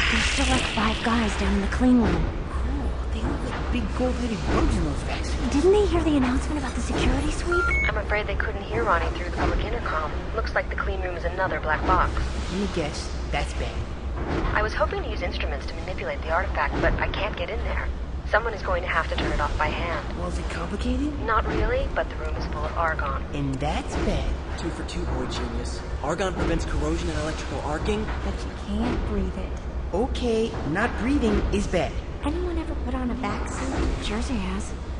There's still like 5 guys down in the clean room. Cool. They look like big gold-headed bugs in those vacs. Didn't they hear the announcement about the security sweep? I'm afraid they couldn't hear Ronnie through the public intercom. Looks like the clean room is another black box. Let me guess. That's bad. I was hoping to use instruments to manipulate the artifact, but I can't get in there. Someone is going to have to turn it off by hand. Well, is it complicated? Not really, but the room is full of argon. And that's bad. 2 for 2, boy genius. Argon prevents corrosion and electrical arcing. But you can't breathe it. Okay, not breathing is bad. Anyone ever put on a vac suit? Jersey has.